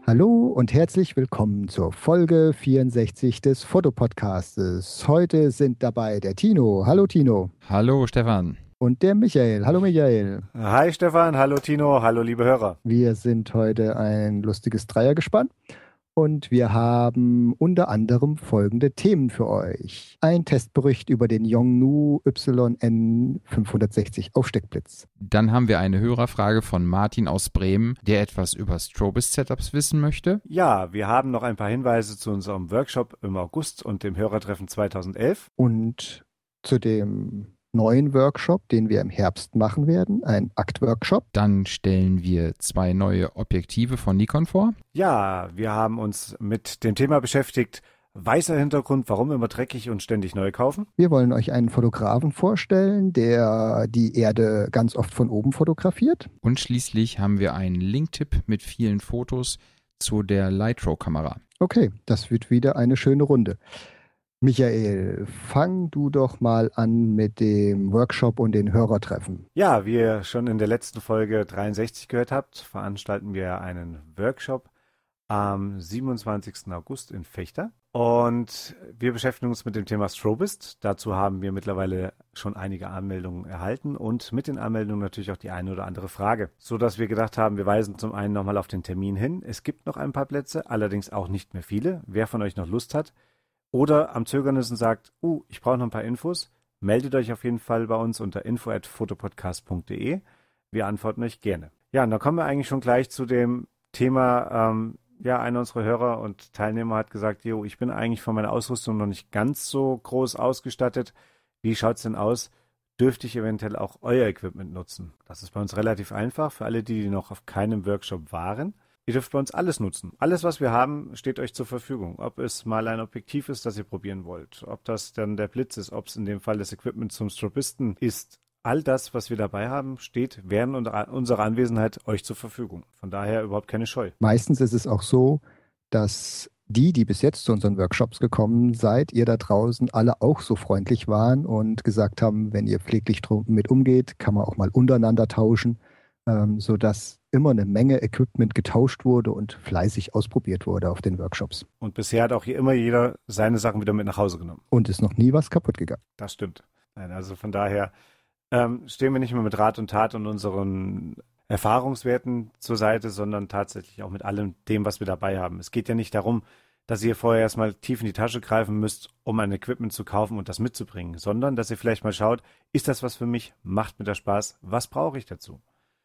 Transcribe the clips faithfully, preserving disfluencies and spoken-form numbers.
Hallo und herzlich willkommen zur Folge vierundsechzig des Fotopodcastes. Heute sind dabei der Tino. Hallo Tino. Hallo Stefan. Und der Michael. Hallo Michael. Hi Stefan, hallo Tino, hallo liebe Hörer. Wir sind heute ein lustiges Dreiergespann und wir haben unter anderem folgende Themen für euch. Ein Testbericht über den Yongnuo Y N fünfhundertsechzig Aufsteckblitz. Dann haben wir eine Hörerfrage von Martin aus Bremen, der etwas über Strobist-Setups wissen möchte. Ja, wir haben noch ein paar Hinweise zu unserem Workshop im August und dem Hörertreffen zweitausendelf. Und zu dem neuen Workshop, den wir im Herbst machen werden, ein Akt-Workshop. Dann stellen wir zwei neue Objektive von Nikon vor. Ja, wir haben uns mit dem Thema beschäftigt, weißer Hintergrund, warum immer dreckig und ständig neu kaufen. Wir wollen euch einen Fotografen vorstellen, der die Erde ganz oft von oben fotografiert. Und schließlich haben wir einen Linktipp mit vielen Fotos zu der Lytro-Kamera. Okay, das wird wieder eine schöne Runde. Michael, fang du doch mal an mit dem Workshop und den Hörertreffen. Ja, wie ihr schon in der letzten Folge dreiundsechzig gehört habt, veranstalten wir einen Workshop am siebenundzwanzigsten August in Vechta. Und wir beschäftigen uns mit dem Thema Strobist. Dazu haben wir mittlerweile schon einige Anmeldungen erhalten und mit den Anmeldungen natürlich auch die eine oder andere Frage. So dass wir gedacht haben, wir weisen zum einen nochmal auf den Termin hin. Es gibt noch ein paar Plätze, allerdings auch nicht mehr viele. Wer von euch noch Lust hat oder am Zögern ist und sagt, uh, ich brauche noch ein paar Infos, meldet euch auf jeden Fall bei uns unter info at fotopodcast punkt de. Wir antworten euch gerne. Ja, und dann kommen wir eigentlich schon gleich zu dem Thema, ähm, ja, einer unserer Hörer und Teilnehmer hat gesagt, jo, ich bin eigentlich von meiner Ausrüstung noch nicht ganz so groß ausgestattet. Wie schaut's denn aus? Dürfte ich eventuell auch euer Equipment nutzen? Das ist bei uns relativ einfach für alle, die, die noch auf keinem Workshop waren. Ihr dürft bei uns alles nutzen. Alles, was wir haben, steht euch zur Verfügung. Ob es mal ein Objektiv ist, das ihr probieren wollt, ob das dann der Blitz ist, ob es in dem Fall das Equipment zum Strobisten ist. All das, was wir dabei haben, steht während unserer Anwesenheit euch zur Verfügung. Von daher überhaupt keine Scheu. Meistens ist es auch so, dass die, die bis jetzt zu unseren Workshops gekommen seid, ihr da draußen alle auch so freundlich waren und gesagt haben, wenn ihr pfleglich mit umgeht, kann man auch mal untereinander tauschen, ähm, sodass immer eine Menge Equipment getauscht wurde und fleißig ausprobiert wurde auf den Workshops. Und bisher hat auch hier immer jeder seine Sachen wieder mit nach Hause genommen. Und ist noch nie was kaputt gegangen. Das stimmt. Nein, also von daher ähm, stehen wir nicht mehr mit Rat und Tat und unseren Erfahrungswerten zur Seite, sondern tatsächlich auch mit allem dem, was wir dabei haben. Es geht ja nicht darum, dass ihr vorher erstmal tief in die Tasche greifen müsst, um ein Equipment zu kaufen und das mitzubringen, sondern dass ihr vielleicht mal schaut, ist das was für mich, macht mir das Spaß, was brauche ich dazu?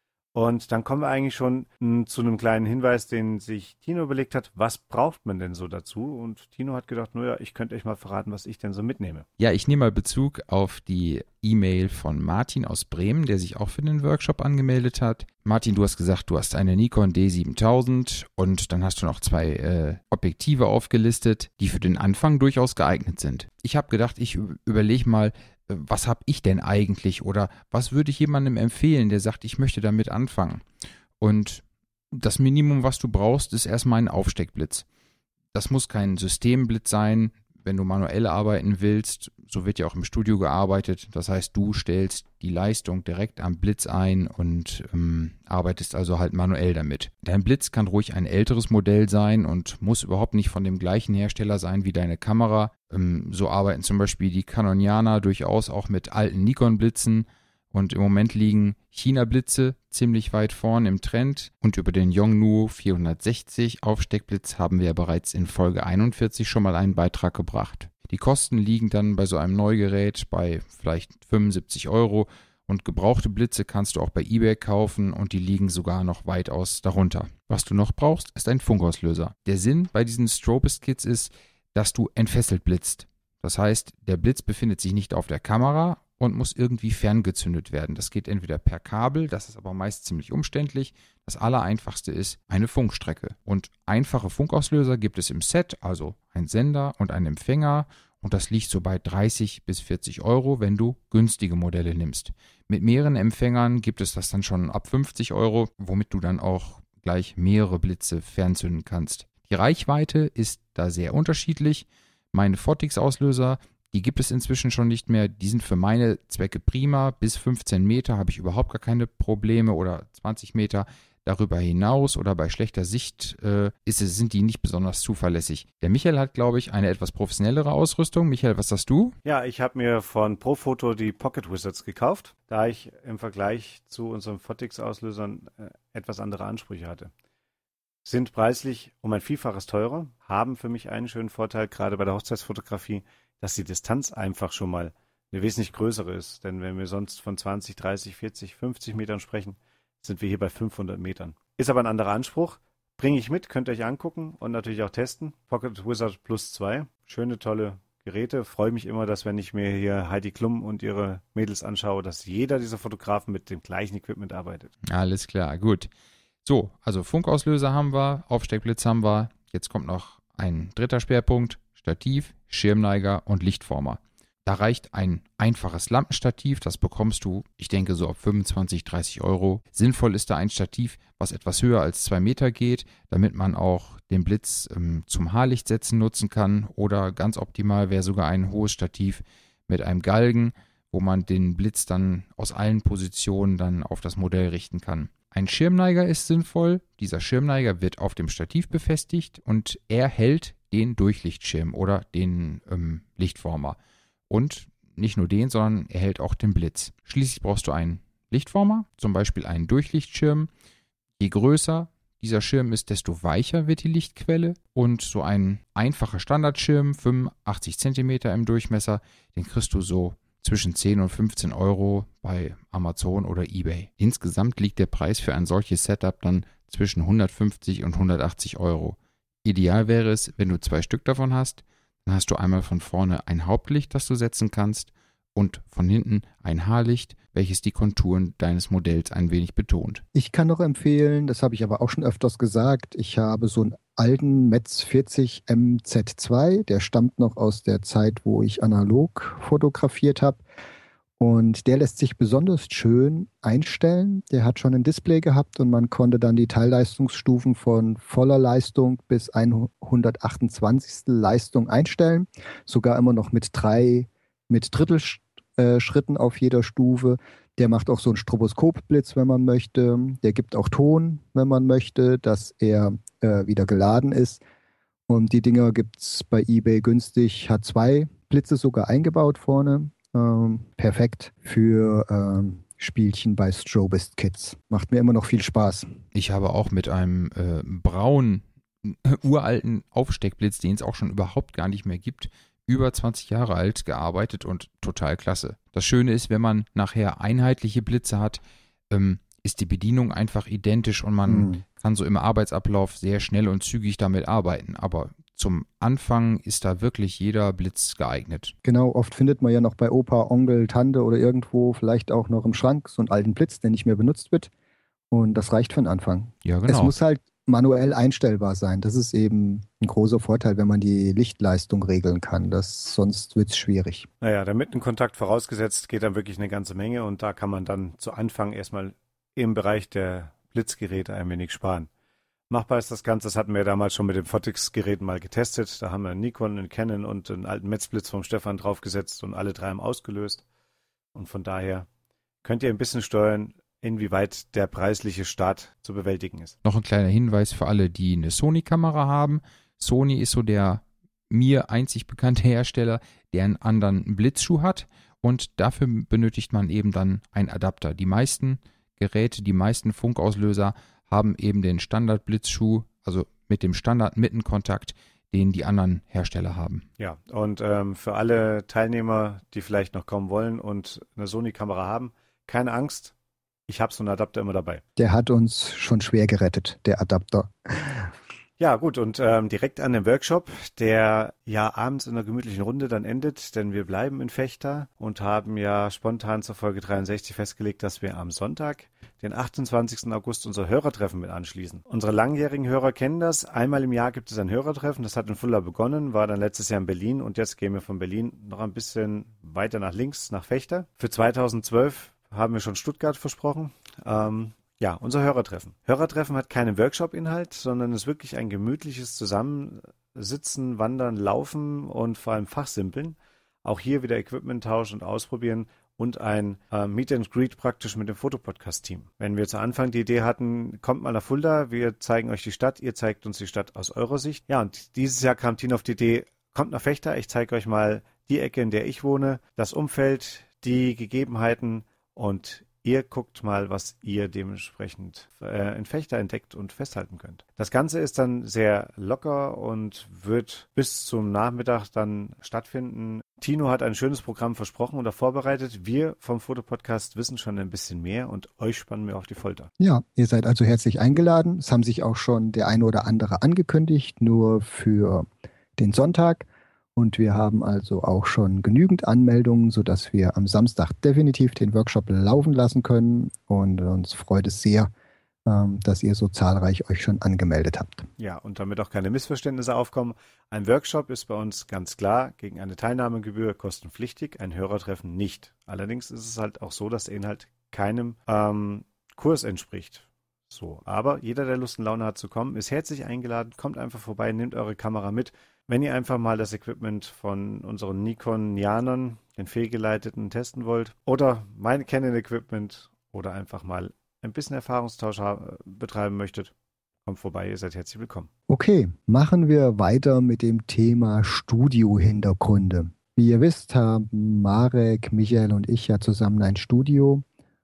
Und dann kommen wir eigentlich schon m, zu einem kleinen Hinweis, den sich Tino überlegt hat, was braucht man denn so dazu? Und Tino hat gedacht, naja, ich könnte euch mal verraten, was ich denn so mitnehme. Ja, ich nehme mal Bezug auf die E-Mail von Martin aus Bremen, der sich auch für den Workshop angemeldet hat. Martin, du hast gesagt, du hast eine Nikon D siebentausend und dann hast du noch zwei äh, Objektive aufgelistet, die für den Anfang durchaus geeignet sind. Ich habe gedacht, ich überlege mal, was habe ich denn eigentlich oder was würde ich jemandem empfehlen, der sagt, ich möchte damit anfangen. Und das Minimum, was du brauchst, ist erstmal ein Aufsteckblitz. Das muss kein Systemblitz sein, wenn du manuell arbeiten willst. So wird ja auch im Studio gearbeitet. Das heißt, du stellst die Leistung direkt am Blitz ein und ähm, arbeitest also halt manuell damit. Dein Blitz kann ruhig ein älteres Modell sein und muss überhaupt nicht von dem gleichen Hersteller sein wie deine Kamera. Ähm, so arbeiten zum Beispiel die Canonianer durchaus auch mit alten Nikon-Blitzen. Und im Moment liegen China-Blitze ziemlich weit vorn im Trend. Und über den Yongnuo vierhundertsechzig Aufsteckblitz haben wir ja bereits in Folge einundvierzig schon mal einen Beitrag gebracht. Die Kosten liegen dann bei so einem Neugerät bei vielleicht fünfundsiebzig Euro. Und gebrauchte Blitze kannst du auch bei eBay kaufen und die liegen sogar noch weitaus darunter. Was du noch brauchst, ist ein Funkauslöser. Der Sinn bei diesen Strobist-Kits ist, dass du entfesselt blitzt. Das heißt, der Blitz befindet sich nicht auf der Kamera und muss irgendwie ferngezündet werden. Das geht entweder per Kabel, das ist aber meist ziemlich umständlich. Das Allereinfachste ist eine Funkstrecke. Und einfache Funkauslöser gibt es im Set, also ein Sender und ein Empfänger. Und das liegt so bei dreißig bis vierzig Euro, wenn du günstige Modelle nimmst. Mit mehreren Empfängern gibt es das dann schon ab fünfzig Euro, womit du dann auch gleich mehrere Blitze fernzünden kannst. Die Reichweite ist da sehr unterschiedlich. Meine Photix-Auslöser, die gibt es inzwischen schon nicht mehr. Die sind für meine Zwecke prima. Bis fünfzehn Meter habe ich überhaupt gar keine Probleme oder zwanzig Meter. Darüber hinaus oder bei schlechter Sicht äh, ist es, sind die nicht besonders zuverlässig. Der Michael hat, glaube ich, eine etwas professionellere Ausrüstung. Michael, was hast du? Ja, ich habe mir von Profoto die Pocket Wizards gekauft, da ich im Vergleich zu unseren Photix-Auslösern äh, etwas andere Ansprüche hatte. Sind preislich um ein Vielfaches teurer, haben für mich einen schönen Vorteil, gerade bei der Hochzeitsfotografie, dass die Distanz einfach schon mal eine wesentlich größere ist. Denn wenn wir sonst von zwanzig, dreißig, vierzig, fünfzig Metern sprechen, sind wir hier bei fünfhundert Metern. Ist aber ein anderer Anspruch. Bringe ich mit, könnt ihr euch angucken und natürlich auch testen. Pocket Wizard Plus zwei. Schöne, tolle Geräte. Freue mich immer, dass wenn ich mir hier Heidi Klum und ihre Mädels anschaue, dass jeder dieser Fotografen mit dem gleichen Equipment arbeitet. Alles klar, gut. So, also Funkauslöser haben wir, Aufsteckblitz haben wir. Jetzt kommt noch ein dritter Schwerpunkt. Stativ, Schirmneiger und Lichtformer. Da reicht ein einfaches Lampenstativ, das bekommst du, ich denke, so ab fünfundzwanzig, dreißig Euro. Sinnvoll ist da ein Stativ, was etwas höher als zwei Meter geht, damit man auch den Blitz ähm, zum Haarlichtsetzen nutzen kann. Oder ganz optimal wäre sogar ein hohes Stativ mit einem Galgen, wo man den Blitz dann aus allen Positionen dann auf das Modell richten kann. Ein Schirmneiger ist sinnvoll. Dieser Schirmneiger wird auf dem Stativ befestigt und er hält den Durchlichtschirm oder den ähm, Lichtformer. Und nicht nur den, sondern er hält auch den Blitz. Schließlich brauchst du einen Lichtformer, zum Beispiel einen Durchlichtschirm. Je größer dieser Schirm ist, desto weicher wird die Lichtquelle. Und so ein einfacher Standardschirm, fünfundachtzig Zentimeter im Durchmesser, den kriegst du so zwischen zehn und fünfzehn Euro bei Amazon oder eBay. Insgesamt liegt der Preis für ein solches Setup dann zwischen hundertfünfzig und hundertachtzig Euro. Ideal wäre es, wenn du zwei Stück davon hast, dann hast du einmal von vorne ein Hauptlicht, das du setzen kannst, und von hinten ein Haarlicht, welches die Konturen deines Modells ein wenig betont. Ich kann noch empfehlen, das habe ich aber auch schon öfters gesagt, ich habe so einen alten Metz vierzig M Z zwei, der stammt noch aus der Zeit, wo ich analog fotografiert habe. Und der lässt sich besonders schön einstellen. Der hat schon ein Display gehabt und man konnte dann die Teilleistungsstufen von voller Leistung bis hundertachtundzwanzigstel Leistung einstellen. Sogar immer noch mit drei, mit Drittelschritten auf jeder Stufe. Der macht auch so einen Stroboskopblitz, wenn man möchte. Der gibt auch Ton, wenn man möchte, dass er äh, wieder geladen ist. Und die Dinger gibt es bei eBay günstig. Hat zwei Blitze sogar eingebaut vorne. Ähm, perfekt für ähm, Spielchen bei Strobist Kids. Macht mir immer noch viel Spaß. Ich habe auch mit einem äh, braunen, äh, uralten Aufsteckblitz, den es auch schon überhaupt gar nicht mehr gibt, über zwanzig Jahre alt gearbeitet und total klasse. Das Schöne ist, wenn man nachher einheitliche Blitze hat, ähm, ist die Bedienung einfach identisch und man mhm. kann so im Arbeitsablauf sehr schnell und zügig damit arbeiten. Aber zum Anfang ist da wirklich jeder Blitz geeignet. Genau, oft findet man ja noch bei Opa, Onkel, Tante oder irgendwo vielleicht auch noch im Schrank so einen alten Blitz, der nicht mehr benutzt wird. Und das reicht für den Anfang. Ja, genau. Es muss halt manuell einstellbar sein. Das ist eben ein großer Vorteil, wenn man die Lichtleistung regeln kann. Das, sonst wird es schwierig. Naja, der Mittenkontakt vorausgesetzt geht dann wirklich eine ganze Menge und da kann man dann zu Anfang erstmal im Bereich der Blitzgeräte ein wenig sparen. Machbar ist das Ganze, das hatten wir damals schon mit dem Photix-Geräten mal getestet. Da haben wir einen Nikon, einen Canon und einen alten Metzblitz vom Stefan draufgesetzt und alle drei haben ausgelöst. Und von daher könnt ihr ein bisschen steuern, inwieweit der preisliche Start zu bewältigen ist. Noch ein kleiner Hinweis für alle, die eine Sony-Kamera haben. Sony ist so der mir einzig bekannte Hersteller, der einen anderen Blitzschuh hat und dafür benötigt man eben dann einen Adapter. Die meisten Geräte, die meisten Funkauslöser haben eben den Standard-Blitzschuh, also mit dem Standard-Mittenkontakt, den die anderen Hersteller haben. Ja, und ähm, für alle Teilnehmer, die vielleicht noch kommen wollen und eine Sony-Kamera haben, keine Angst, ich habe so einen Adapter immer dabei. Der hat uns schon schwer gerettet, der Adapter. Ja, gut, und ähm, direkt an dem Workshop, der ja abends in einer gemütlichen Runde dann endet, denn wir bleiben in Vechta und haben ja spontan zur Folge dreiundsechzig festgelegt, dass wir am Sonntag, den achtundzwanzigsten August, unser Hörertreffen mit anschließen. Unsere langjährigen Hörer kennen das. Einmal im Jahr gibt es ein Hörertreffen. Das hat in Fulda begonnen, war dann letztes Jahr in Berlin und jetzt gehen wir von Berlin noch ein bisschen weiter nach links, nach Vechta. Für zweitausendzwölf haben wir schon Stuttgart versprochen. Ähm, Ja, unser Hörertreffen. Hörertreffen hat keinen Workshop-Inhalt, sondern ist wirklich ein gemütliches Zusammensitzen, Wandern, Laufen und vor allem Fachsimpeln. Auch hier wieder Equipment tauschen und ausprobieren und ein äh, Meet and Greet praktisch mit dem Fotopodcast-Team. Wenn wir zu Anfang die Idee hatten, kommt mal nach Fulda, wir zeigen euch die Stadt, ihr zeigt uns die Stadt aus eurer Sicht. Ja, und dieses Jahr kam Tino auf die Idee, kommt nach Vechta, ich zeige euch mal die Ecke, in der ich wohne, das Umfeld, die Gegebenheiten und ihr guckt mal, was ihr dementsprechend äh, in Vechta entdeckt und festhalten könnt. Das Ganze ist dann sehr locker und wird bis zum Nachmittag dann stattfinden. Tino hat ein schönes Programm versprochen oder vorbereitet. Wir vom Fotopodcast wissen schon ein bisschen mehr und euch spannen wir auf die Folter. Ja, ihr seid also herzlich eingeladen. Es haben sich auch schon der eine oder andere angekündigt, nur für den Sonntag. Und wir haben also auch schon genügend Anmeldungen, sodass wir am Samstag definitiv den Workshop laufen lassen können. Und uns freut es sehr, dass ihr so zahlreich euch schon angemeldet habt. Ja, und damit auch keine Missverständnisse aufkommen, ein Workshop ist bei uns ganz klar gegen eine Teilnahmegebühr kostenpflichtig, ein Hörertreffen nicht. Allerdings ist es halt auch so, dass der Inhalt keinem ähm, Kurs entspricht. So, aber jeder, der Lust und Laune hat zu kommen, ist herzlich eingeladen, kommt einfach vorbei, nehmt eure Kamera mit. Wenn ihr einfach mal das Equipment von unseren Nikon-Nianern, den fehlgeleiteten, testen wollt oder mein Canon-Equipment oder einfach mal ein bisschen Erfahrungstausch betreiben möchtet, kommt vorbei, ihr seid herzlich willkommen. Okay, machen wir weiter mit dem Thema Studio-Hintergründe. Wie ihr wisst, haben Marek, Michael und ich ja zusammen ein Studio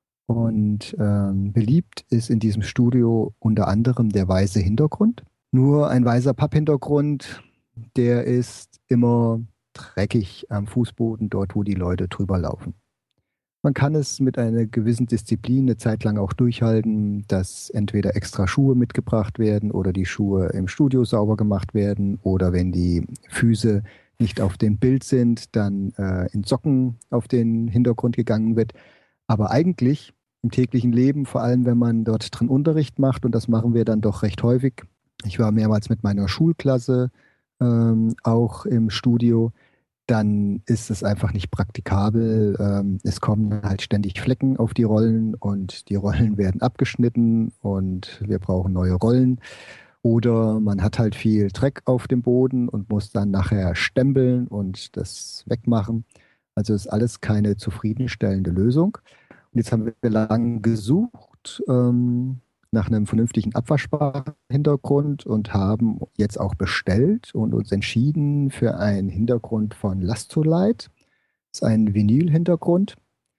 und ähm, beliebt ist in diesem Studio unter anderem der weiße Hintergrund. Nur ein weißer Papphintergrund, der ist immer dreckig am Fußboden, dort wo die Leute drüber laufen. Man kann es mit einer gewissen Disziplin eine Zeit lang auch durchhalten, dass entweder extra Schuhe mitgebracht werden oder die Schuhe im Studio sauber gemacht werden oder wenn die Füße nicht auf dem Bild sind, dann äh, in Socken auf den Hintergrund gegangen wird. Aber eigentlich im täglichen Leben, vor allem wenn man dort drin Unterricht macht, und das machen wir dann doch recht häufig. Ich war mehrmals mit meiner Schulklasse ähm, auch im Studio. Dann ist es einfach nicht praktikabel. Ähm, es kommen halt ständig Flecken auf die Rollen und die Rollen werden abgeschnitten und wir brauchen neue Rollen. Oder man hat halt viel Dreck auf dem Boden und muss dann nachher stempeln und das wegmachen. Also ist alles keine zufriedenstellende Lösung. Und jetzt haben wir lange gesucht ähm, nach einem vernünftigen Abwaschbar-Hintergrund und haben jetzt auch bestellt und uns entschieden für einen Hintergrund von Lastolite. Das ist ein Vinyl-Hintergrund,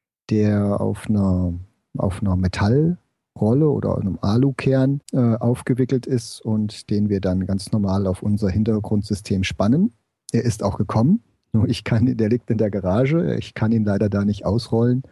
der auf einer, auf einer Metallrolle oder einem Alukern äh, aufgewickelt ist und den wir dann ganz normal auf unser Hintergrundsystem spannen. Er ist auch gekommen, nur ich kann, der liegt in der Garage, ich kann ihn leider da nicht ausrollen.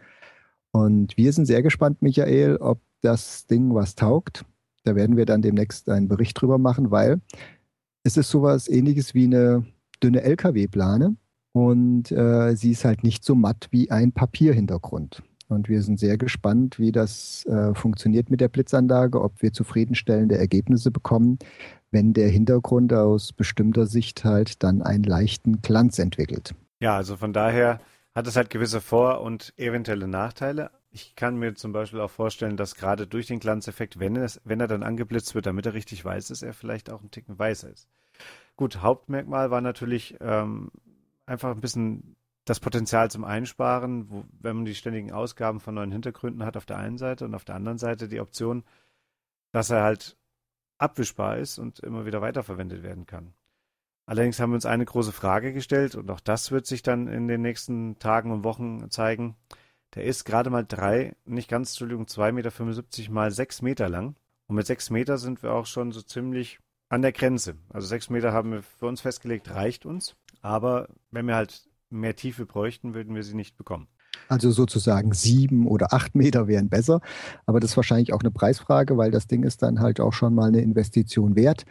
Und wir sind sehr gespannt, Michael, ob das Ding was taugt. Da werden wir dann demnächst einen Bericht drüber machen, weil es ist sowas Ähnliches wie eine dünne L K W-Plane und äh, sie ist halt nicht so matt wie ein Papierhintergrund. Und wir sind sehr gespannt, wie das äh, funktioniert mit der Blitzanlage, ob wir zufriedenstellende Ergebnisse bekommen, wenn der Hintergrund aus bestimmter Sicht halt dann einen leichten Glanz entwickelt. Ja, also von daher hat es halt gewisse Vor- und eventuelle Nachteile. Ich kann mir zum Beispiel auch vorstellen, dass gerade durch den Glanzeffekt, wenn, es, wenn er dann angeblitzt wird, damit er richtig weiß ist, er vielleicht auch ein Ticken weißer ist. Gut, Hauptmerkmal war natürlich ähm, einfach ein bisschen das Potenzial zum Einsparen, wo, wenn man die ständigen Ausgaben von neuen Hintergründen hat auf der einen Seite und auf der anderen Seite die Option, dass er halt abwischbar ist und immer wieder weiterverwendet werden kann. Allerdings haben wir uns eine große Frage gestellt und auch das wird sich dann in den nächsten Tagen und Wochen zeigen. Der ist gerade mal drei, nicht ganz, Entschuldigung, zwei Komma fünfundsiebzig Meter mal sechs Meter lang. Und mit sechs Meter sind wir auch schon so ziemlich an der Grenze. Also sechs Meter haben wir für uns festgelegt, reicht uns. Aber wenn wir halt mehr Tiefe bräuchten, würden wir sie nicht bekommen. Also sozusagen sieben oder acht Meter wären besser. Aber das ist wahrscheinlich auch eine Preisfrage, weil das Ding ist dann halt auch schon mal eine Investition wert.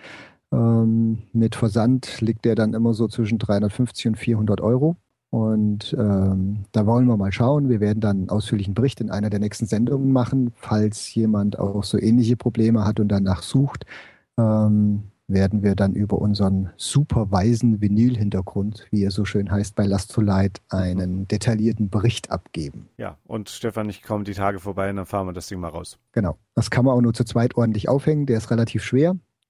Ähm, mit Versand liegt der dann immer so zwischen dreihundertfünfzig und vierhundert Euro. Und ähm, da wollen wir mal schauen. Wir werden dann einen ausführlichen Bericht in einer der nächsten Sendungen machen. Falls jemand auch so ähnliche Probleme hat und danach sucht, ähm, werden wir dann über unseren super weißen Vinyl-Hintergrund, wie er so schön heißt bei Lastolite, einen detaillierten Bericht abgeben. Ja, und Stefan, ich komme die Tage vorbei und dann fahren wir das Ding mal raus. Genau. Das kann man auch nur zu zweit ordentlich aufhängen. Der ist relativ schwer.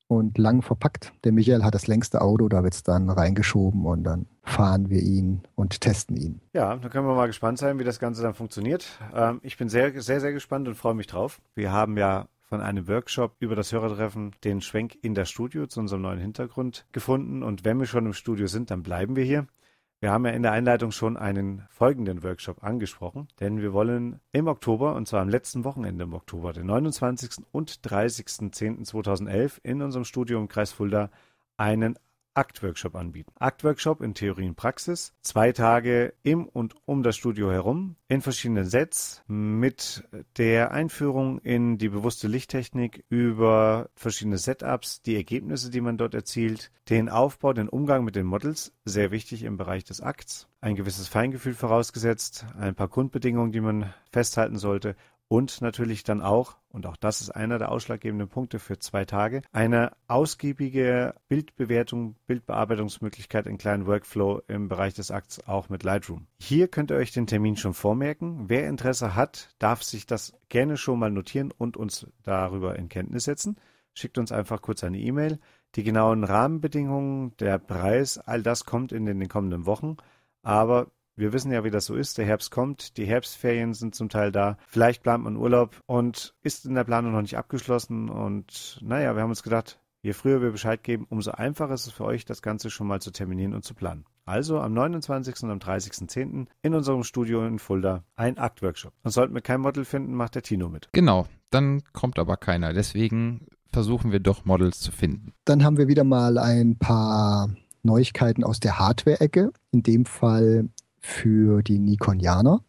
und lang verpackt. Der Michael hat das längste Auto, da wird es dann reingeschoben und dann fahren wir ihn und testen ihn. Ja, da können wir mal gespannt sein, wie das Ganze dann funktioniert. Ähm, ich bin sehr, sehr, sehr gespannt und freue mich drauf. Wir haben ja von einem Workshop über das Hörertreffen den Schwenk in das Studio zu unserem neuen Hintergrund gefunden. Und wenn wir schon im Studio sind, dann bleiben wir hier. Wir haben ja in der Einleitung schon einen folgenden Workshop angesprochen, denn wir wollen im Oktober, und zwar am letzten Wochenende im Oktober, den neunundzwanzigsten und dreißigsten zehnten zweitausendelf, in unserem Studio im Kreis Fulda einen Akt-Workshop anbieten. Akt-Workshop in Theorie und Praxis. Zwei Tage im und um das Studio herum, in verschiedenen Sets, mit der Einführung in die bewusste Lichttechnik über verschiedene Setups, die Ergebnisse, die man dort erzielt, den Aufbau, den Umgang mit den Models, sehr wichtig im Bereich des Akts, ein gewisses Feingefühl vorausgesetzt, ein paar Grundbedingungen, die man festhalten sollte, und natürlich dann auch, und auch das ist einer der ausschlaggebenden Punkte für zwei Tage, eine ausgiebige Bildbewertung, Bildbearbeitungsmöglichkeit in kleinen Workflow im Bereich des Akts, auch mit Lightroom. Hier könnt ihr euch den Termin schon vormerken. Wer Interesse hat, darf sich das gerne schon mal notieren und uns darüber in Kenntnis setzen. Schickt uns einfach kurz eine E-Mail. Die genauen Rahmenbedingungen, der Preis, all das kommt in den kommenden Wochen. Aber wir wissen ja, wie das so ist. Der Herbst kommt, die Herbstferien sind zum Teil da. Vielleicht plant man Urlaub und ist in der Planung noch nicht abgeschlossen. Und naja, wir haben uns gedacht, je früher wir Bescheid geben, umso einfacher ist es für euch, das Ganze schon mal zu terminieren und zu planen. Also am neunundzwanzigsten und am dreißigsten zehnten in unserem Studio in Fulda ein Akt-Workshop. Und sollten wir kein Model finden, macht der Tino mit. Genau, dann kommt aber keiner. Deswegen versuchen wir doch Models zu finden. Dann haben wir wieder mal ein paar Neuigkeiten aus der Hardware-Ecke. In dem Fall für die Nikonianer.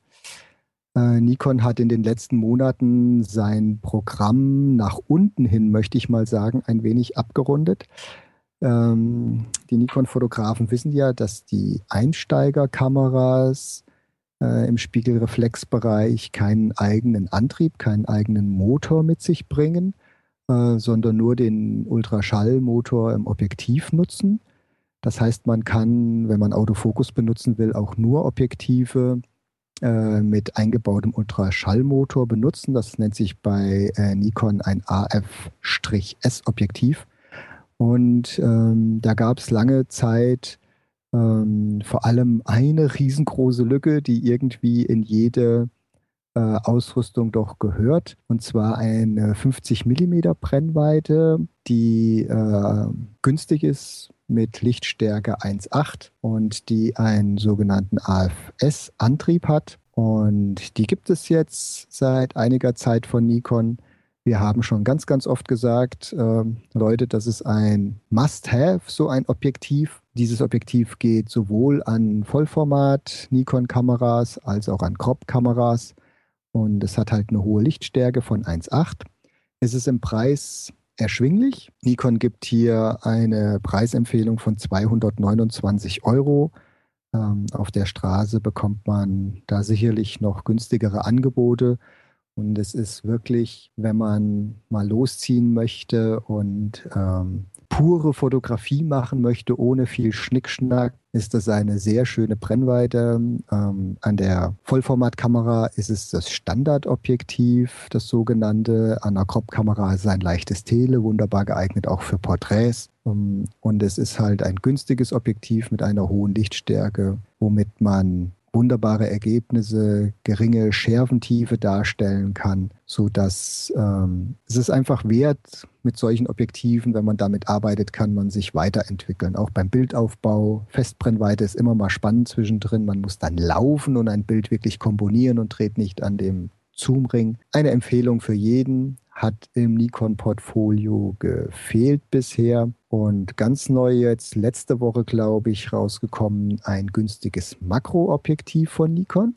Äh, Nikon hat in den letzten Monaten sein Programm nach unten hin, möchte ich mal sagen, ein wenig abgerundet. Ähm, die Nikon-Fotografen wissen ja, dass die Einsteigerkameras äh, im Spiegelreflexbereich keinen eigenen Antrieb, keinen eigenen Motor mit sich bringen, äh, sondern nur den Ultraschallmotor im Objektiv nutzen. Das heißt, man kann, wenn man Autofokus benutzen will, auch nur Objektive äh, mit eingebautem Ultraschallmotor benutzen. Das nennt sich bei äh, Nikon ein A F S Objektiv. Und ähm, da gab es lange Zeit ähm, vor allem eine riesengroße Lücke, die irgendwie in jede äh, Ausrüstung doch gehört. Und zwar eine fünfzig Millimeter Brennweite, die äh, günstig ist, mit Lichtstärke eins Komma acht und die einen sogenannten A F S-Antrieb hat. Und die gibt es jetzt seit einiger Zeit von Nikon. Wir haben schon ganz, ganz oft gesagt, äh, Leute, das ist ein Must-Have, so ein Objektiv. Dieses Objektiv geht sowohl an Vollformat-Nikon-Kameras als auch an Crop-Kameras. Und es hat halt eine hohe Lichtstärke von eins Komma acht. Es ist im Preis erschwinglich. Nikon gibt hier eine Preisempfehlung von zweihundertneunundzwanzig Euro. Ähm, auf der Straße bekommt man da sicherlich noch günstigere Angebote. Und es ist wirklich, wenn man mal losziehen möchte und ähm, pure Fotografie machen möchte, ohne viel Schnickschnack, ist das eine sehr schöne Brennweite. Ähm, an der Vollformatkamera ist es das Standardobjektiv, das sogenannte. An der Crop-Kamera ist es ein leichtes Tele, wunderbar geeignet auch für Porträts. Um, und es ist halt ein günstiges Objektiv mit einer hohen Lichtstärke, womit man wunderbare Ergebnisse, geringe Schärfentiefe darstellen kann, sodass ähm, es ist einfach wert, mit solchen Objektiven, wenn man damit arbeitet, kann man sich weiterentwickeln. Auch beim Bildaufbau, Festbrennweite ist immer mal spannend zwischendrin. Man muss dann laufen und ein Bild wirklich komponieren und dreht nicht an dem Zoomring. Eine Empfehlung für jeden, hat im Nikon-Portfolio gefehlt bisher. Und ganz neu jetzt, letzte Woche, glaube ich, rausgekommen, ein günstiges Makroobjektiv von Nikon.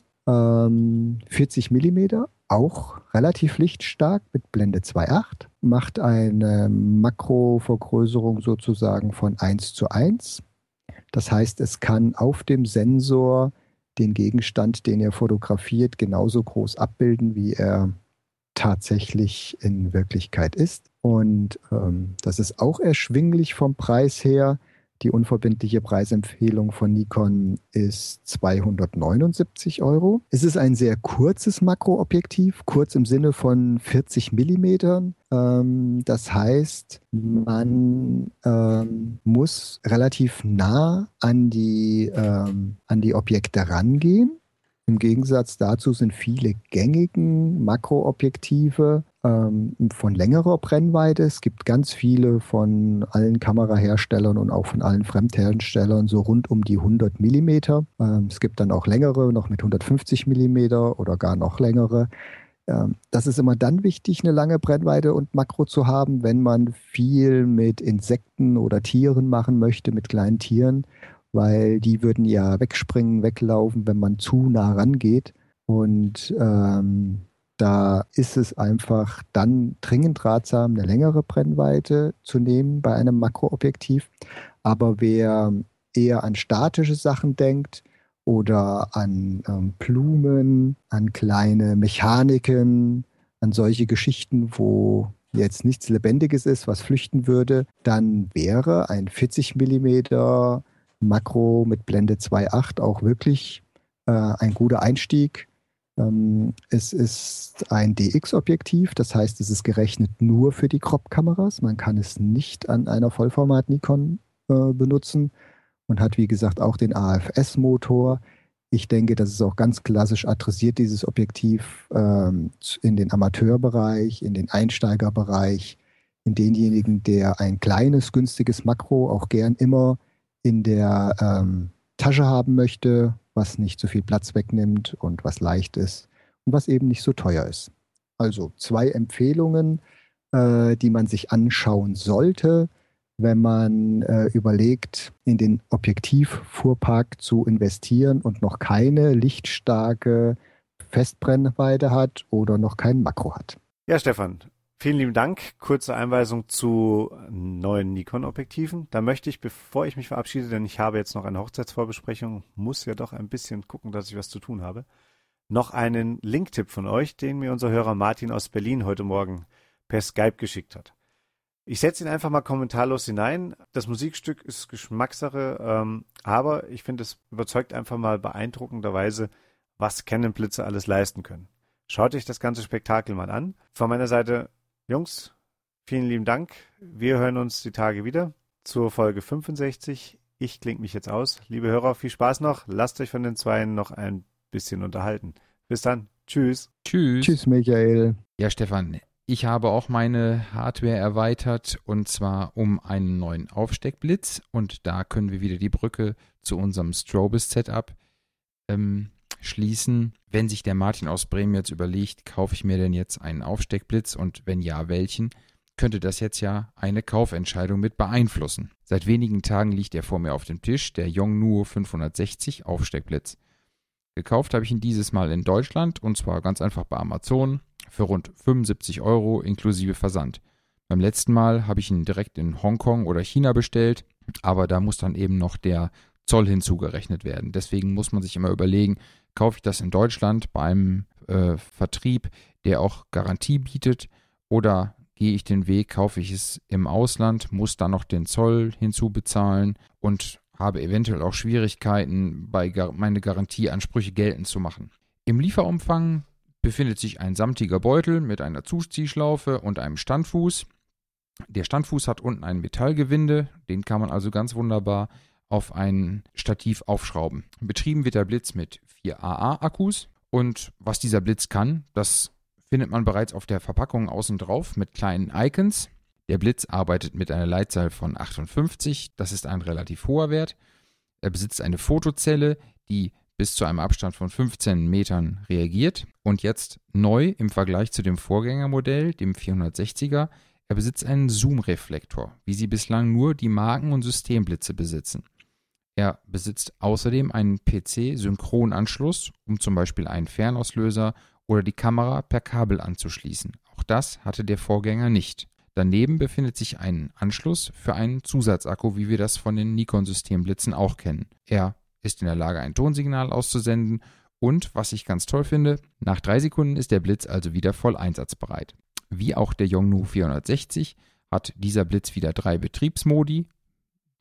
Ähm, vierzig Millimeter, auch relativ lichtstark mit Blende zwei Komma acht. Macht eine Makrovergrößerung sozusagen von eins zu eins. Das heißt, es kann auf dem Sensor den Gegenstand, den er fotografiert, genauso groß abbilden, wie er tatsächlich in Wirklichkeit ist. Und ähm, das ist auch erschwinglich vom Preis her. Die unverbindliche Preisempfehlung von Nikon ist zweihundertneunundsiebzig Euro. Es ist ein sehr kurzes Makroobjektiv, kurz im Sinne von vierzig Millimetern. Ähm, das heißt, man ähm, muss relativ nah an die, ähm, an die Objekte rangehen. Im Gegensatz dazu sind viele gängigen Makroobjektive ähm, von längerer Brennweite. Es gibt ganz viele von allen Kameraherstellern und auch von allen Fremdherstellern so rund um die hundert Millimeter. Ähm, es gibt dann auch längere, noch mit hundertfünfzig Millimeter oder gar noch längere. Ähm, das ist immer dann wichtig, eine lange Brennweite und Makro zu haben, wenn man viel mit Insekten oder Tieren machen möchte, mit kleinen Tieren, weil die würden ja wegspringen, weglaufen, wenn man zu nah rangeht. Und ähm, da ist es einfach dann dringend ratsam, eine längere Brennweite zu nehmen bei einem Makroobjektiv. Aber wer eher an statische Sachen denkt oder an ähm, Blumen, an kleine Mechaniken, an solche Geschichten, wo jetzt nichts Lebendiges ist, was flüchten würde, dann wäre ein vierzig Millimeter Makro mit Blende zwei Komma acht auch wirklich äh, ein guter Einstieg. Ähm, es ist ein D X-Objektiv, das heißt, es ist gerechnet nur für die Crop-Kameras. Man kann es nicht an einer Vollformat-Nikon äh, benutzen und hat, wie gesagt, auch den A F S-Motor. Ich denke, das ist auch ganz klassisch adressiert, dieses Objektiv, ähm, in den Amateurbereich, in den Einsteigerbereich, in denjenigen, der ein kleines, günstiges Makro auch gern immer in der ähm, Tasche haben möchte, was nicht so viel Platz wegnimmt und was leicht ist und was eben nicht so teuer ist. Also zwei Empfehlungen, äh, die man sich anschauen sollte, wenn man äh, überlegt, in den Objektivfuhrpark zu investieren und noch keine lichtstarke Festbrennweite hat oder noch kein Makro hat. Ja, Stefan, vielen lieben Dank. Kurze Einweisung zu neuen Nikon-Objektiven. Da möchte ich, bevor ich mich verabschiede, denn ich habe jetzt noch eine Hochzeitsvorbesprechung, muss ja doch ein bisschen gucken, dass ich was zu tun habe, noch einen Linktipp von euch, den mir unser Hörer Martin aus Berlin heute Morgen per Skype geschickt hat. Ich setze ihn einfach mal kommentarlos hinein. Das Musikstück ist Geschmackssache, ähm, aber ich finde, es überzeugt einfach mal beeindruckenderweise, was Canon-Blitze alles leisten können. Schaut euch das ganze Spektakel mal an. Von meiner Seite, Jungs, vielen lieben Dank. Wir hören uns die Tage wieder zur Folge fünfundsechzig. Ich klinge mich jetzt aus. Liebe Hörer, viel Spaß noch. Lasst euch von den Zweien noch ein bisschen unterhalten. Bis dann. Tschüss. Tschüss. Tschüss, Michael. Ja, Stefan, ich habe auch meine Hardware erweitert und zwar um einen neuen Aufsteckblitz und da können wir wieder die Brücke zu unserem Strobist-Setup ähm, schließen. Wenn sich der Martin aus Bremen jetzt überlegt, kaufe ich mir denn jetzt einen Aufsteckblitz und wenn ja, welchen, könnte das jetzt ja eine Kaufentscheidung mit beeinflussen. Seit wenigen Tagen liegt er vor mir auf dem Tisch, der Yongnuo fünfhundertsechzig Aufsteckblitz. Gekauft habe ich ihn dieses Mal in Deutschland und zwar ganz einfach bei Amazon für rund fünfundsiebzig Euro inklusive Versand. Beim letzten Mal habe ich ihn direkt in Hongkong oder China bestellt, aber da muss dann eben noch der Zoll hinzugerechnet werden. Deswegen muss man sich immer überlegen, kaufe ich das in Deutschland bei einem äh, Vertrieb, der auch Garantie bietet, oder gehe ich den Weg, kaufe ich es im Ausland, muss dann noch den Zoll hinzubezahlen und habe eventuell auch Schwierigkeiten, bei gar- meine Garantieansprüche geltend zu machen. Im Lieferumfang befindet sich ein samtiger Beutel mit einer Zuziehschlaufe und einem Standfuß. Der Standfuß hat unten ein Metallgewinde, den kann man also ganz wunderbar auf ein Stativ aufschrauben. Betrieben wird der Blitz mit vier A A-Akkus und was dieser Blitz kann, das findet man bereits auf der Verpackung außen drauf mit kleinen Icons. Der Blitz arbeitet mit einer Leitzahl von achtundfünfzig, das ist ein relativ hoher Wert. Er besitzt eine Fotozelle, die bis zu einem Abstand von fünfzehn Metern reagiert. Und jetzt neu im Vergleich zu dem Vorgängermodell, dem vierhundertsechziger, er besitzt einen Zoom-Reflektor, wie sie bislang nur die Marken- und Systemblitze besitzen. Er besitzt außerdem einen P C-Synchronanschluss, um zum Beispiel einen Fernauslöser oder die Kamera per Kabel anzuschließen. Auch das hatte der Vorgänger nicht. Daneben befindet sich ein Anschluss für einen Zusatzakku, wie wir das von den Nikon-Systemblitzen auch kennen. Er ist in der Lage, ein Tonsignal auszusenden und, was ich ganz toll finde, nach drei Sekunden ist der Blitz also wieder voll einsatzbereit. Wie auch der Yongnuo vierhundertsechzig hat dieser Blitz wieder drei Betriebsmodi.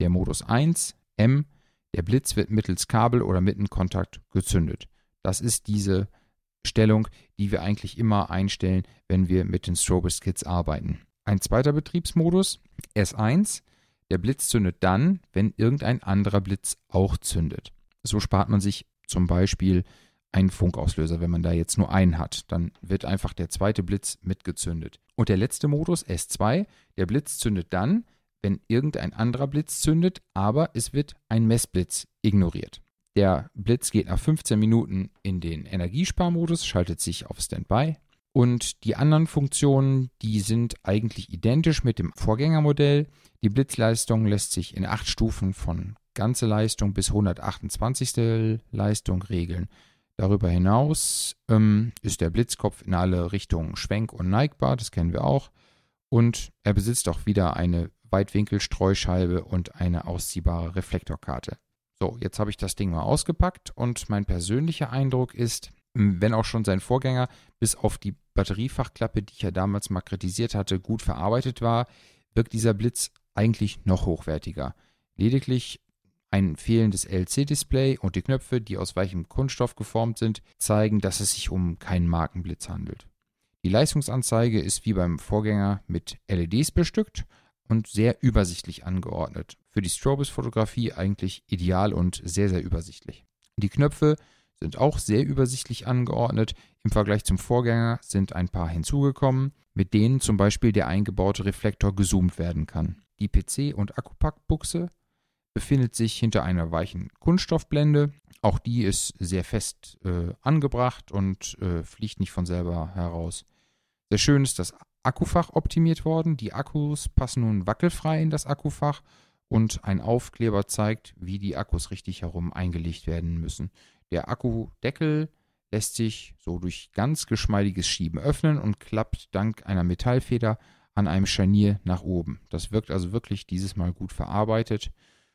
Der Modus eins, M, der Blitz wird mittels Kabel oder Mittenkontakt gezündet. Das ist diese Stellung, die wir eigentlich immer einstellen, wenn wir mit den Strobist-Kits arbeiten. Ein zweiter Betriebsmodus, S eins, der Blitz zündet dann, wenn irgendein anderer Blitz auch zündet. So spart man sich zum Beispiel einen Funkauslöser, wenn man da jetzt nur einen hat. Dann wird einfach der zweite Blitz mitgezündet. Und der letzte Modus, S zwei, der Blitz zündet dann, wenn irgendein anderer Blitz zündet, aber es wird ein Messblitz ignoriert. Der Blitz geht nach fünfzehn Minuten in den Energiesparmodus, schaltet sich auf Standby. Und die anderen Funktionen, die sind eigentlich identisch mit dem Vorgängermodell. Die Blitzleistung lässt sich in acht Stufen von ganze Leistung bis hundertachtundzwanzigstel Leistung regeln. Darüber hinaus ähm, ist der Blitzkopf in alle Richtungen schwenk- und neigbar, das kennen wir auch. Und er besitzt auch wieder eine Weitwinkelstreuscheibe und eine ausziehbare Reflektorkarte. So, jetzt habe ich das Ding mal ausgepackt und mein persönlicher Eindruck ist, wenn auch schon sein Vorgänger bis auf die Batteriefachklappe, die ich ja damals mal kritisiert hatte, gut verarbeitet war, wirkt dieser Blitz eigentlich noch hochwertiger. Lediglich ein fehlendes L C-Display und die Knöpfe, die aus weichem Kunststoff geformt sind, zeigen, dass es sich um keinen Markenblitz handelt. Die Leistungsanzeige ist wie beim Vorgänger mit L E Ds bestückt und sehr übersichtlich angeordnet. Für die Strobist-Fotografie eigentlich ideal und sehr, sehr übersichtlich. Die Knöpfe sind auch sehr übersichtlich angeordnet. Im Vergleich zum Vorgänger sind ein paar hinzugekommen, mit denen zum Beispiel der eingebaute Reflektor gezoomt werden kann. Die P C- und Akkupackbuchse befindet sich hinter einer weichen Kunststoffblende. Auch die ist sehr fest äh, angebracht und äh, fliegt nicht von selber heraus. Sehr schön ist das Akkufach optimiert worden. Die Akkus passen nun wackelfrei in das Akkufach und ein Aufkleber zeigt, wie die Akkus richtig herum eingelegt werden müssen. Der Akkudeckel lässt sich so durch ganz geschmeidiges Schieben öffnen und klappt dank einer Metallfeder an einem Scharnier nach oben. Das wirkt also wirklich dieses Mal gut verarbeitet